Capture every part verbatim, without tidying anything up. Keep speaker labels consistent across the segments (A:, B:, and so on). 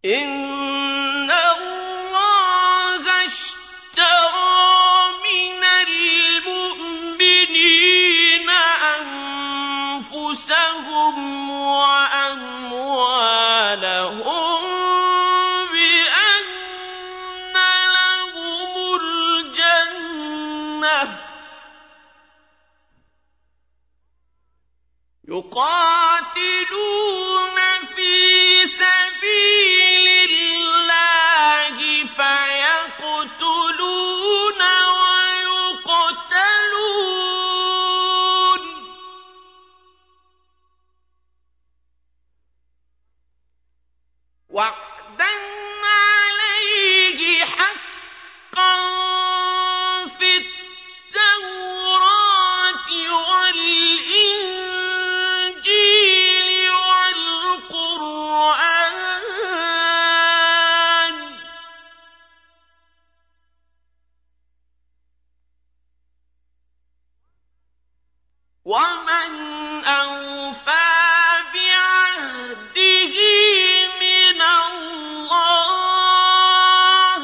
A: إِنَّ اللَّهَ اشْتَرَىٰ مِنَ الْمُؤْمِنِينَ أَنفُسَهُمْ وَأَمْوَالَهُم بِأَنَّ لَهُمُ الْجَنَّةَ يُقَاتِلُونَ فِي سَبِيلِ اللَّهِ فَيَقْتُلُونَ وَيُقْتَلُونَ ۖ وَعْدًا عَلَيْهِ حَقًّا فِي التَّوْرَاةِ وَالْإِنجِيلِ وَالْقُرْآنِ ۚ وَمَنْ أَوْفَىٰ بِعَهْدِهِ مِنَ اللَّهِ ۚ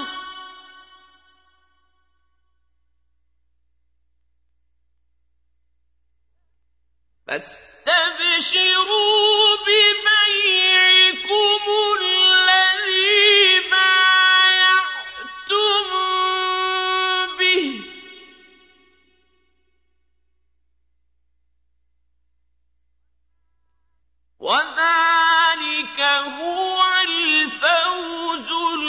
A: فَاسْتَبْشِرُوا بِبَيْعِكُمُ الَّذِي بَايَعْتُم بِهِ ۚ وَذَٰلِكَ هُوَ الْفَوْزُ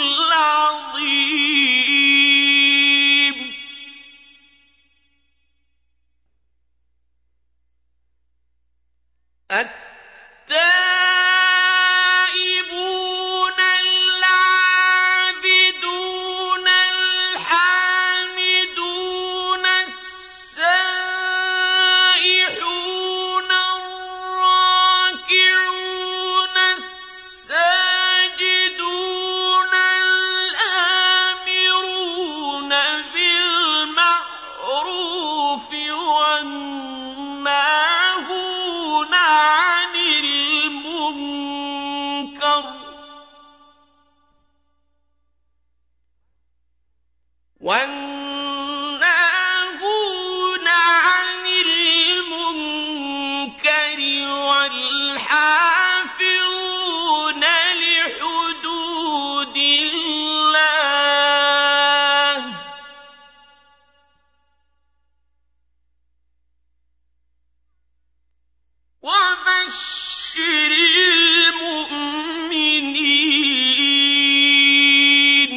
A: الْعَظِيمُ. التَّائِبُونَ الْعَابِدُونَ الْحَامِدُونَ السَّائِحُونَ الرَّاكِعُونَ السَّاجِدُونَ الْآمِرُونَ بِالْمَعْرُوفِ وَالنَّاهُونَ عَنِ الْمُنكَرِ وَالنَّاهُونَ عَنِ الْمُنكَرِ وَالْحَافِظُونَ لِحُدُودِ اللَّهِ ۗ وَبَشِّرِ الْمُؤْمِنِينَ.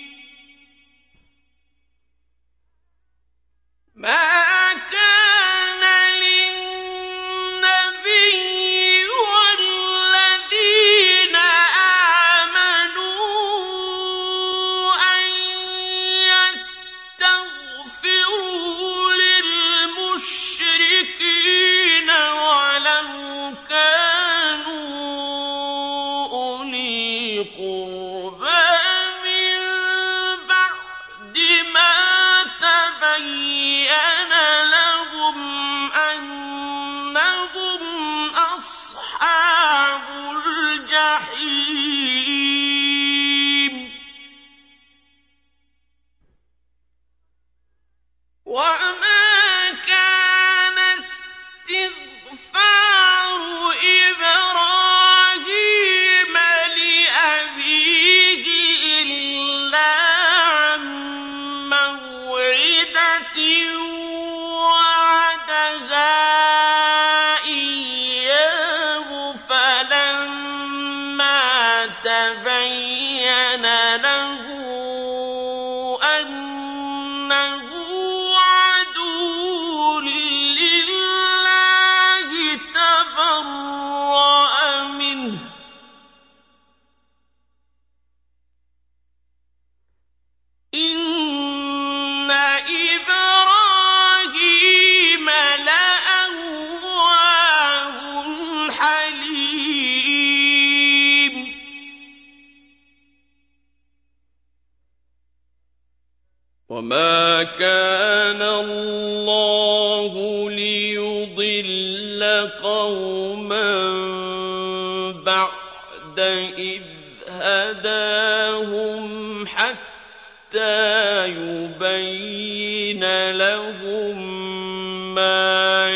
A: مَا كَانَ لِلنَّبِيِّ وَالَّذِينَ آمَنُوا أَن يَسْتَغْفِرُوا لِلْمُشْرِكِينَ وَلَوْ كَانُوا أُولِي قُرْبَىٰ مِن بَعْدِ مَا تَبَيَّنَ لَهُمْ أَنَّهُمْ أَصْحَابُ الْجَحِيمِ. وَمَا كَانَ اسْتِغْفَارُ إِبْرَاهِيمَ لِأَبِيهِ إِلَّا عَن مَّوْعِدَةٍ وَعَدَهَا إِيَّاهُ فَلَمَّا تَبَيَّنَ لَهُ أَنَّهُ عَدُوٌّ لِّلَّهِ تَبَرَّأَ مِنْهُ ۗ إِنَّ إِبْرَاهِيمَ لَأَوَّاهٌ حَلِيمٌ. وَمَا كَانَ اللَّهُ لِيُضِلَّ قَوْمًا بَعْدَ إِذْ هَدَاهُمْ حَتَّىٰ يُبَيِّنَ لَهُم مَّا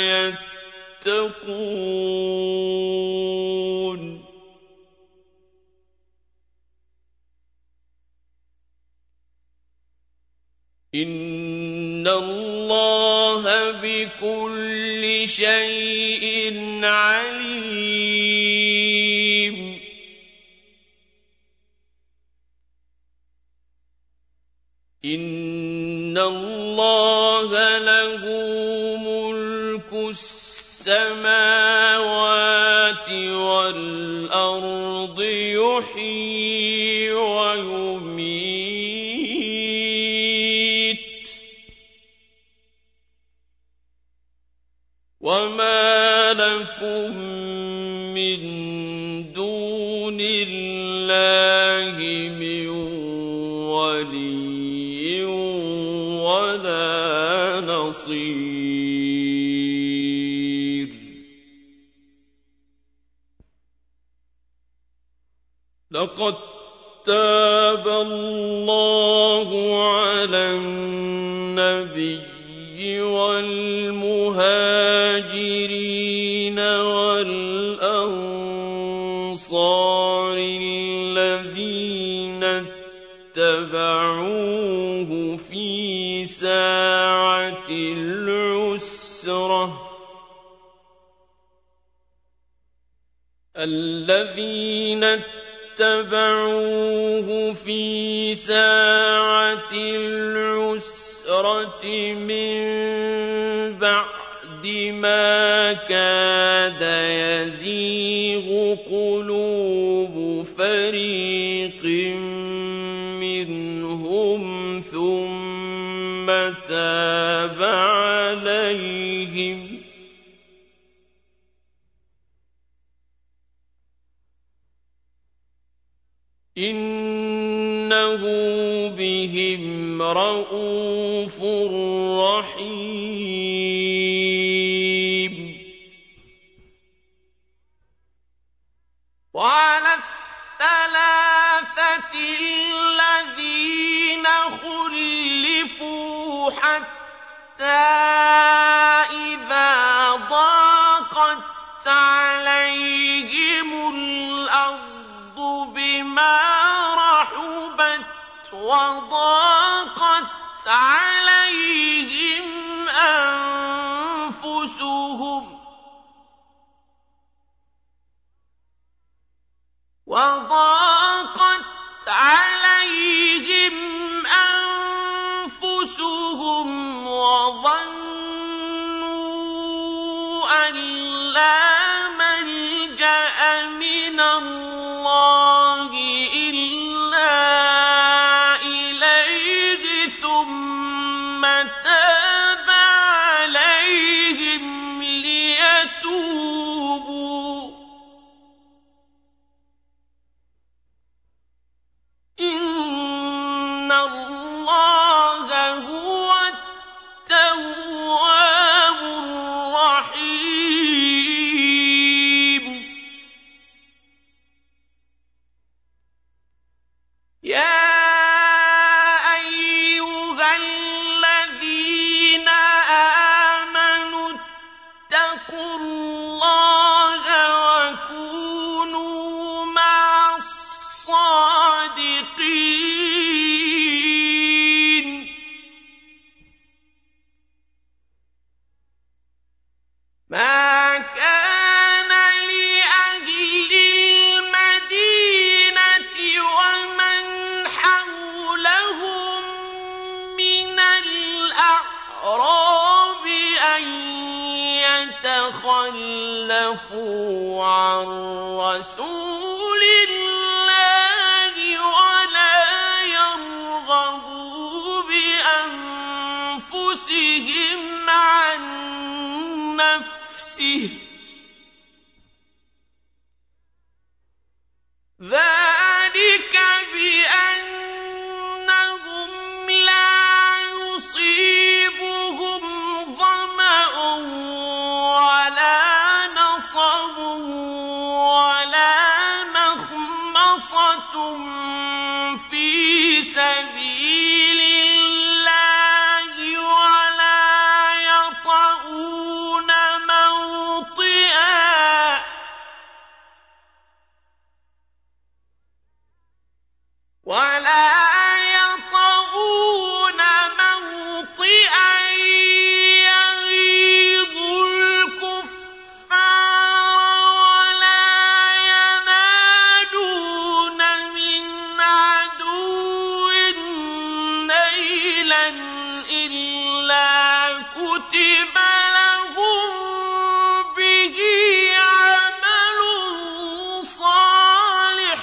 A: يَتَّقُونَ إِنَّ اللَّهَ بِكُلِّ شَيْءٍ عَلِيمٌ إِنَّ اللَّهَ لَهُ مُلْكُ السَّمَاوَاتِ وَالْأَرْضِ يُحْيِي وَيُمِيتُ وَمَا لَكُم مِّن دُونِ اللَّهِ مِن وَلِيٍّ وَلَا نَصِيرٍ لَقَد تَّابَ اللَّهُ عَلَى النَّبِيِّ وَالْمُهَاجِرِينَ وَالْأَنصَارِ الَّذِينَ اتَّبَعُوهُ فِي سَاعَةِ الْعُسْرَةِ الَّذِينَ اتَّبَعُوهُ فِي سَاعَةِ الْعُسْرَةِ مِن بَعْدِ مَا كَادَ يَزِيغُ قُلُوبُ فَرِيقٍ مِّنْهُمْ ثُمَّ تَابَ عَلَيْهِمْ إِنَّهُ بِهِمْ رَءُوفٌ رَّحِيمٌ وَعَلَى الثَّلَاثَةِ الَّذِينَ خُلِّفُوا حَتَّىٰ إِذَا ضَاقَتْ عَلَيْهِمُ الْأَرْضُ بِمَا رَحُبَتْ وَضَاقَتْ عَلَيْهِمْ أَنفُسُهُمْ وَضَاقَتْ عَلَيْهِمْ أَنفُسُهُمْ وَظَنُّوا أَن لَّا مَلْجَأَ مِنَ اللَّهِ إِلَّا إِلَيْهِ ثُمَّ تَابَ عَلَيْهِمْ لِيَتُوبُوا إِنَّ اللَّهَ هُوَ التَّوَّابُ الرَّحِيمُ يَا أَيُّهَا الَّذِينَ آمَنُوا اتَّقُوا اللَّهَ وَكُونُوا مَعَ الصَّادِقِينَ مَا كَانَ لِأَهْلِ الْمَدِينَةِ وَمَنْ حَوْلَهُم مِّنَ الْأَعْرَابِ أَن يَتَخَلَّفُوا عَن رَّسُولِ اللَّهِ وَلَا يَرْغَبُوا بِأَنفُسِهِمْ عَن نَّفْسِهِ ذَلِكَ بِأَنَّهُمْ لَا يُصِيبُهُمْ ظَمَأٌ وَلَا نَصَبٌ وَلَا مَخْمَصَةٌ في سبيل الله ولا يطؤون موطئا ولا يطؤون موطئا يغيظ الكفار ولا ينالون من عدو نيلا إلا كتب لهم به عمل صالح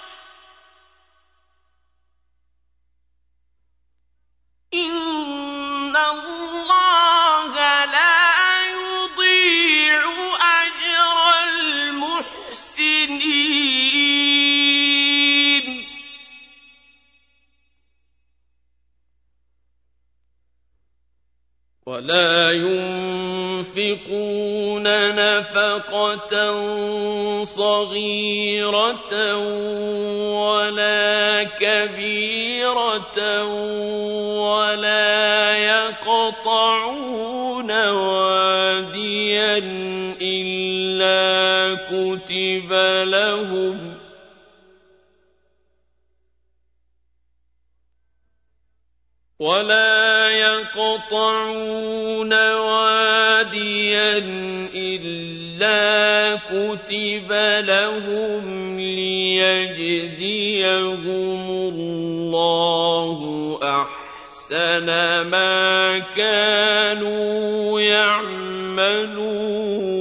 A: إن الله لا يضيع أجر المحسنين ولا ينفقون نفقة صغيرة ولا كبيرة ولا يقطعون واديا إلا كتب لهم ولا يقطعون واديا إلا كتب لهم ليجزيهم الله أحسن ما كانوا يعملون